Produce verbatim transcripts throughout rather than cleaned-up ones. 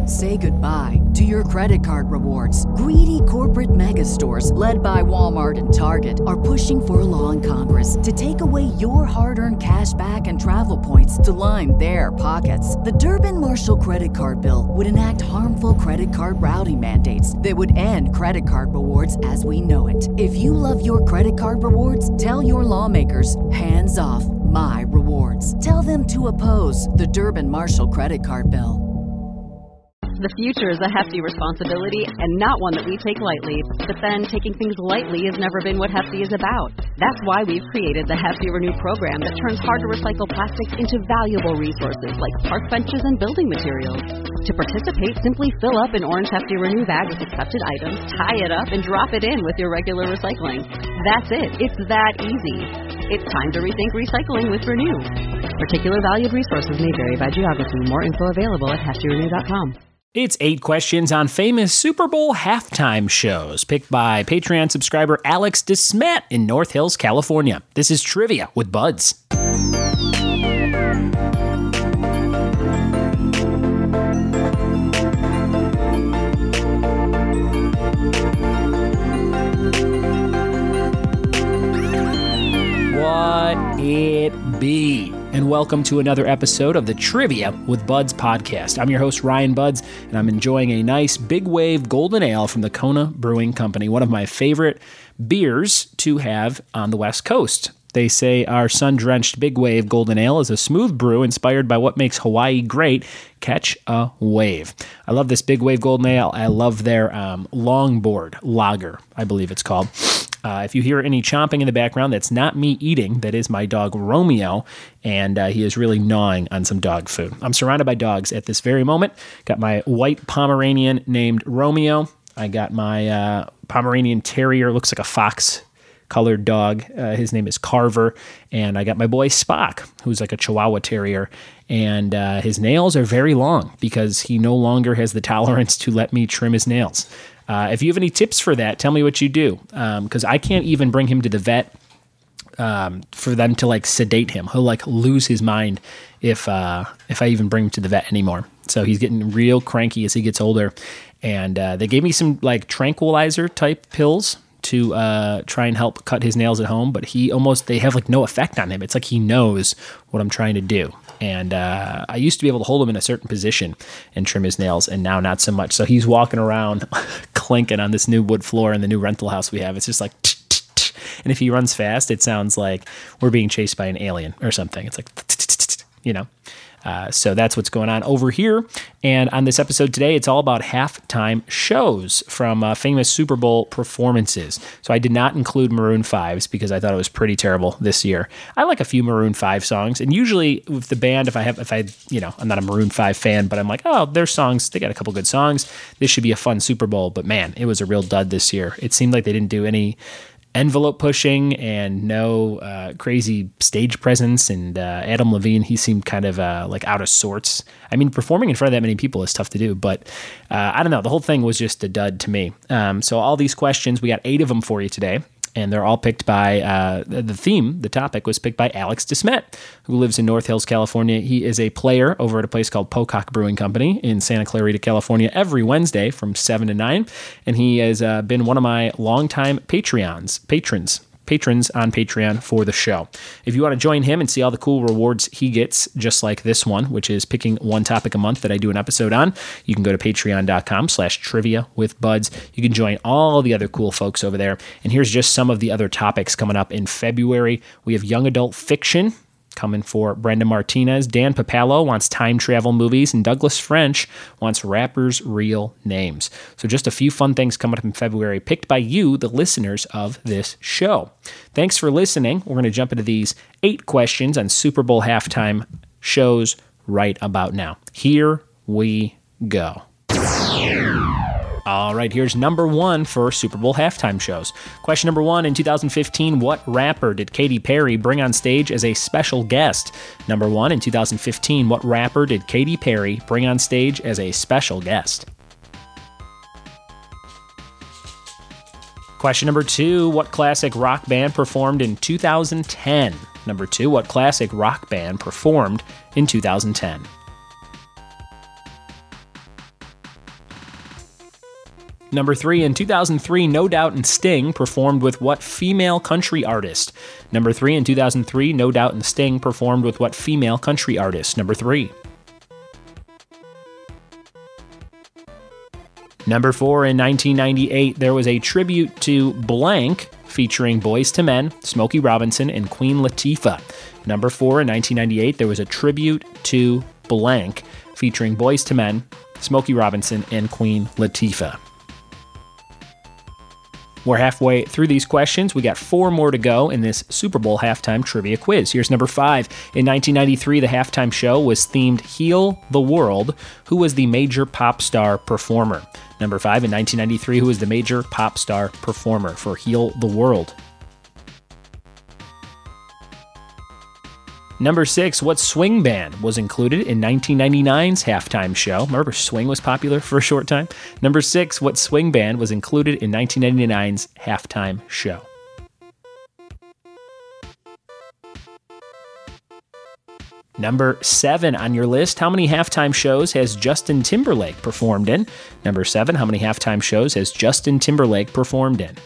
Say goodbye to your credit card rewards. Greedy corporate mega stores, led by Walmart and Target, are pushing for a law in Congress to take away your hard-earned cash back and travel points to line their pockets. The Durbin-Marshall credit card bill would enact harmful credit card routing mandates that would end credit card rewards as we know it. If you love your credit card rewards, tell your lawmakers, hands off my rewards. Tell them to oppose the Durbin-Marshall credit card bill. The future is a hefty responsibility and not one that we take lightly. But then, taking things lightly has never been what Hefty is about. That's why we've created the Hefty Renew program that turns hard-to-recycle plastics into valuable resources like park benches and building materials. To participate, simply fill up an orange Hefty Renew bag with accepted items, tie it up, and drop it in with your regular recycling. That's it. It's that easy. It's time to rethink recycling with Renew. Particular valued resources may vary by geography. More info available at hefty renew dot com. It's eight questions on famous Super Bowl halftime shows, picked by Patreon subscriber Alex DeSmet in North Hills, California. This is Trivia with Buds. What it be? And welcome to another episode of the Trivia with Buds podcast. I'm your host, Ryan Buds, and I'm enjoying a nice Big Wave Golden Ale from the Kona Brewing Company, one of my favorite beers to have on the West Coast. They say our sun-drenched Big Wave Golden Ale is a smooth brew inspired by what makes Hawaii great. Catch a wave. I love this Big Wave Golden Ale. I love their um, longboard lager, I believe it's called. Uh, if you hear any chomping in the background, that's not me eating. That is my dog Romeo, and uh, he is really gnawing on some dog food. I'm surrounded by dogs at this very moment. Got my white Pomeranian named Romeo. I got my uh, Pomeranian Terrier, looks like a fox colored dog. Uh, his name is Carver. And I got my boy Spock, who's like a Chihuahua Terrier. And uh, his nails are very long because he no longer has the tolerance to let me trim his nails. Uh, if you have any tips for that, tell me what you do. Because um, I can't even bring him to the vet um, for them to like sedate him. He'll like lose his mind if uh, if I even bring him to the vet anymore. So he's getting real cranky as he gets older. And uh, they gave me some like tranquilizer type pills to uh, try and help cut his nails at home, but he almost, they have like no effect on him. It's like he knows what I'm trying to do. And uh, I used to be able to hold him in a certain position and trim his nails, and now not so much. So he's walking around clinking on this new wood floor in the new rental house we have. It's just like, and if he runs fast, it sounds like we're being chased by an alien or something. It's like, you know. Uh, so that's what's going on over here. And on this episode today, it's all about halftime shows from uh, famous Super Bowl performances. So I did not include Maroon five's because I thought it was pretty terrible this year. I like a few Maroon five songs, and usually with the band, if I have, if I, you know, I'm not a Maroon five fan, but I'm like, oh, their songs, they got a couple good songs. This should be a fun Super Bowl. But man, it was a real dud this year. It seemed like they didn't do any envelope pushing and no uh, crazy stage presence. And uh, Adam Levine, he seemed kind of uh, like out of sorts. I mean, performing in front of that many people is tough to do, but uh, I don't know. The whole thing was just a dud to me. Um, so all these questions, we got eight of them for you today. And they're all picked by, uh, the theme, the topic was picked by Alex DeSmet, who lives in North Hills, California. He is a player over at a place called Pocock Brewing Company in Santa Clarita, California, every Wednesday from seven to nine. And he has uh, been one of my longtime Patreons, patrons. patrons on Patreon for the show. If you want to join him and see all the cool rewards he gets, just like this one, which is picking one topic a month that I do an episode on, you can go to patreon.com slash trivia with buds. You can join all the other cool folks over there. And here's just some of the other topics coming up in February. We have young adult fiction coming for Brenda Martinez. Dan Papalo wants time travel movies, and Douglas French wants rappers' real names. So just a few fun things coming up in February, picked by you, the listeners of this show. Thanks for listening. We're going to jump into these eight questions on Super Bowl halftime shows right about now. Here we go. All right, here's number one for Super Bowl halftime shows. Question number one, in two thousand fifteen, what rapper did Katy Perry bring on stage as a special guest? Number one, in two thousand fifteen, what rapper did Katy Perry bring on stage as a special guest? Question number two, what classic rock band performed in two thousand ten? Number two, what classic rock band performed in two thousand ten? Number three, in two thousand three, No Doubt and Sting performed with what female country artist? Number three, in two thousand three, No Doubt and Sting performed with what female country artist? Number three. Number four, in nineteen ninety-eight, there was a tribute to blank featuring Boyz two Men, Smokey Robinson, and Queen Latifah. Number four, in nineteen ninety-eight, there was a tribute to blank featuring Boyz two Men, Smokey Robinson, and Queen Latifah. We're halfway through these questions. We got four more to go in this Super Bowl halftime trivia quiz. Here's number five. In nineteen ninety-three, the halftime show was themed Heal the World. Who was the major pop star performer? Number five, in nineteen ninety-three, who was the major pop star performer for Heal the World? Number six, what swing band was included in nineteen ninety-nine's halftime show? Remember, swing was popular for a short time? Number six, what swing band was included in nineteen ninety-nine's halftime show? Number seven on your list, how many halftime shows has Justin Timberlake performed in? Number seven, how many halftime shows has Justin Timberlake performed in?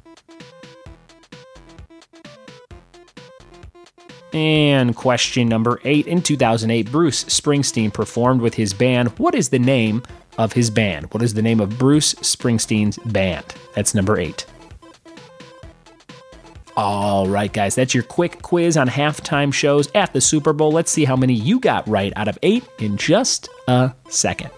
And question number eight, in two thousand eight, Bruce Springsteen performed with his band. What is the name of his band? What is the name of Bruce Springsteen's band? That's number eight. All right, guys, that's your quick quiz on halftime shows at the Super Bowl. Let's see how many you got right out of eight in just a second.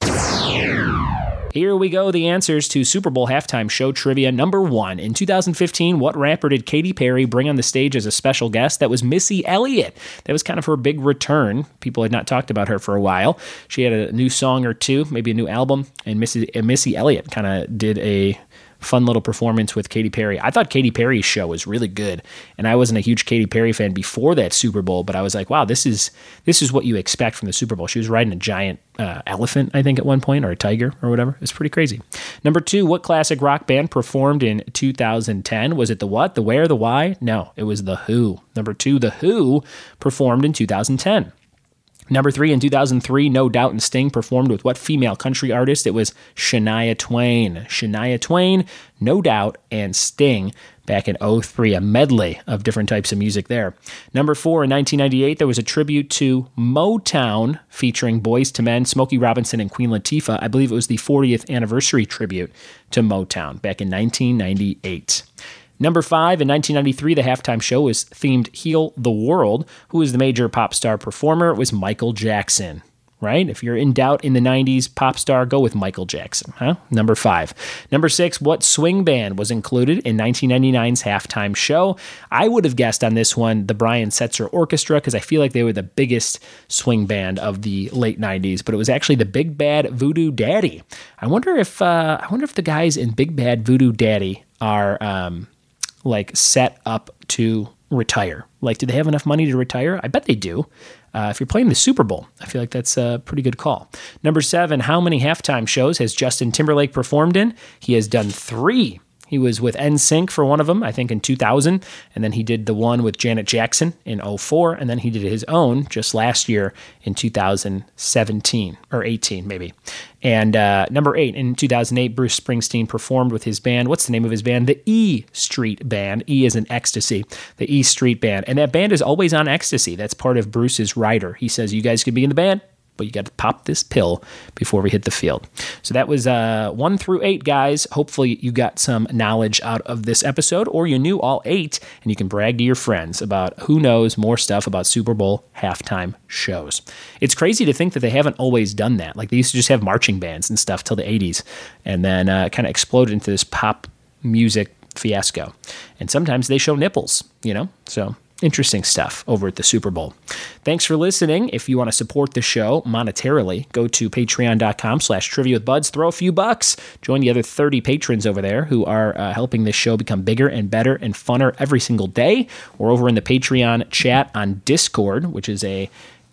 Here we go, the answers to Super Bowl halftime show trivia. Number one, in two thousand fifteen, what rapper did Katy Perry bring on the stage as a special guest? That was Missy Elliott. That was kind of her big return. People had not talked about her for a while. She had a new song or two, maybe a new album, and Missy, Missy Elliott kind of did a fun little performance with Katy Perry. I thought Katy Perry's show was really good, and I wasn't a huge Katy Perry fan before that Super Bowl, but I was like, wow, this is this is what you expect from the Super Bowl. She was riding a giant uh, elephant, I think, at one point, or a tiger or whatever. It's pretty crazy. Number two, what classic rock band performed in two thousand ten? Was it the what, the where, the why? No, it was The Who. Number two, The Who performed in two thousand ten. Number three, in two thousand three, No Doubt and Sting performed with what female country artist? It was Shania Twain. Shania Twain, No Doubt, and Sting back in oh three, a medley of different types of music there. Number four, in nineteen ninety-eight, there was a tribute to Motown featuring Boyz two Men, Smokey Robinson, and Queen Latifah. I believe it was the fortieth anniversary tribute to Motown back in nineteen ninety-eight. Number five, in nineteen ninety-three, the halftime show was themed Heal the World. Who was the major pop star performer? It was Michael Jackson, right? If you're in doubt in the nineties pop star, go with Michael Jackson, huh? Number five. Number six, what swing band was included in nineteen ninety-nine's halftime show? I would have guessed on this one the Brian Setzer Orchestra, because I feel like they were the biggest swing band of the late nineties, but it was actually the Big Bad Voodoo Daddy. I wonder if uh, I wonder if the guys in Big Bad Voodoo Daddy are um, like set up to retire. Like, do they have enough money to retire? I bet they do. Uh, if you're playing the Super Bowl, I feel like that's a pretty good call. Number seven, how many halftime shows has Justin Timberlake performed in? He has done three. He was with N Sync for one of them, I think in two thousand, and then he did the one with Janet Jackson in oh four, and then he did his own just last year in two thousand seventeen, or eighteen maybe. And uh, number eight, in two thousand eight, Bruce Springsteen performed with his band. What's the name of his band? The E Street Band. E is in ecstasy. The E Street Band. And that band is always on ecstasy. That's part of Bruce's rider. He says, you guys can be in the band, but you got to pop this pill before we hit the field. So that was uh, one through eight, guys. Hopefully you got some knowledge out of this episode, or you knew all eight, and you can brag to your friends about who knows more stuff about Super Bowl halftime shows. It's crazy to think that they haven't always done that. Like, they used to just have marching bands and stuff till the eighties, and then uh, kind of exploded into this pop music fiasco. And sometimes they show nipples, you know? So interesting stuff over at the Super Bowl. Thanks for listening. If you want to support the show monetarily, go to patreon.com slash trivia with buds. Throw a few bucks. Join the other thirty patrons over there who are uh, helping this show become bigger and better and funner every single day. We're over in the Patreon chat on Discord, which is a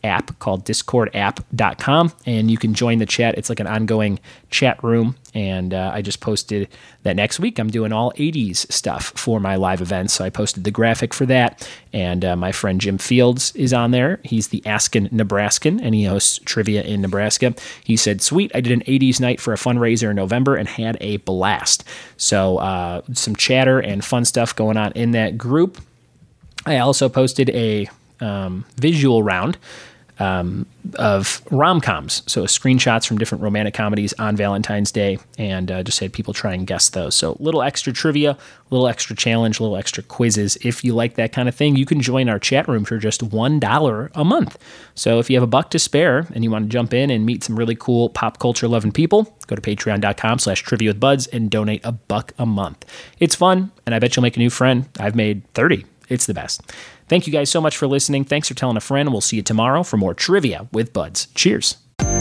app called discord app dot com, and you can join the chat. It's like an ongoing chat room, and uh, I just posted that next week I'm doing all eighties stuff for my live events, so I posted the graphic for that, and uh, my friend Jim Fields is on there. He's the Askin Nebraskan, and he hosts Trivia in Nebraska. He said, sweet, I did an eighties night for a fundraiser in November and had a blast. So uh, some chatter and fun stuff going on in that group. I also posted a um, visual round Um, of rom-coms, so screenshots from different romantic comedies on Valentine's Day, and uh, just had people try and guess those. So a little extra trivia, a little extra challenge, a little extra quizzes. If you like that kind of thing, you can join our chat room for just one dollar a month. So if you have a buck to spare and you want to jump in and meet some really cool pop culture loving people, go to patreon dot com slash trivia with buds and donate a buck a month. It's fun, and I bet you'll make a new friend. I've made thirty. It's the best. Thank you guys so much for listening. Thanks for telling a friend. We'll see you tomorrow for more Trivia with Buds. Cheers.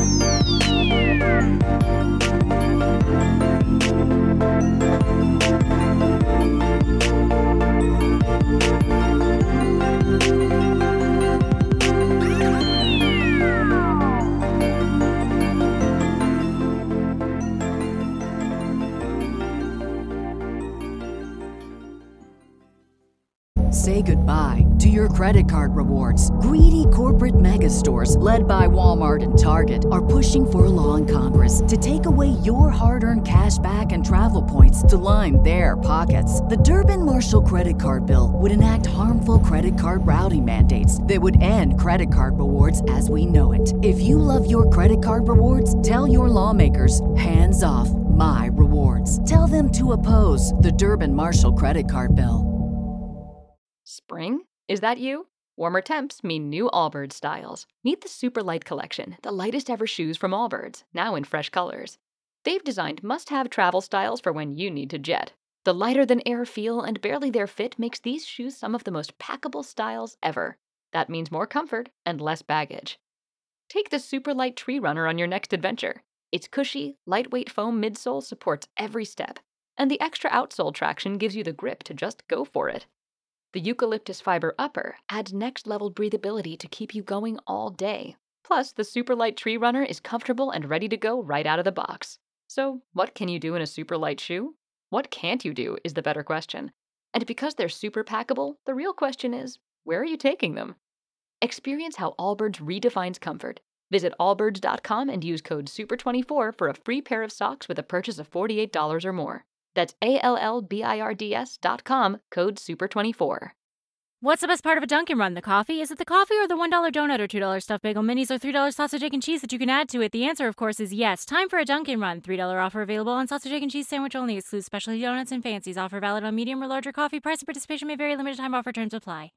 Say goodbye to your credit card rewards. Greedy corporate mega stores, led by Walmart and Target, are pushing for a law in Congress to take away your hard-earned cash back and travel points to line their pockets. The Durbin-Marshall credit card bill would enact harmful credit card routing mandates that would end credit card rewards as we know it. If you love your credit card rewards, tell your lawmakers, hands off my rewards. Tell them to oppose the Durbin-Marshall credit card bill. Spring? Is that you? Warmer temps mean new Allbirds styles. Meet the Super Light Collection, the lightest ever shoes from Allbirds, now in fresh colors. They've designed must-have travel styles for when you need to jet. The lighter-than-air feel and barely-there fit makes these shoes some of the most packable styles ever. That means more comfort and less baggage. Take the Super Light Tree Runner on your next adventure. Its cushy, lightweight foam midsole supports every step, and the extra outsole traction gives you the grip to just go for it. The eucalyptus fiber upper adds next-level breathability to keep you going all day. Plus, the Super Light Tree Runner is comfortable and ready to go right out of the box. So, what can you do in a super light shoe? What can't you do is the better question. And because they're super packable, the real question is, where are you taking them? Experience how Allbirds redefines comfort. Visit allbirds dot com and use code super twenty-four for a free pair of socks with a purchase of forty-eight dollars or more. That's A L L B I R D S dot com, code super twenty-four. What's the best part of a Dunkin' Run? The coffee? Is it the coffee or the one dollar donut or two dollar stuffed bagel minis or three dollar sausage, egg, and cheese that you can add to it? The answer, of course, is yes. Time for a Dunkin' Run. three dollar offer available on sausage, egg, and cheese sandwich only. Excludes specialty donuts and fancies. Offer valid on medium or larger coffee. Price and participation may vary. Limited time offer. Terms apply.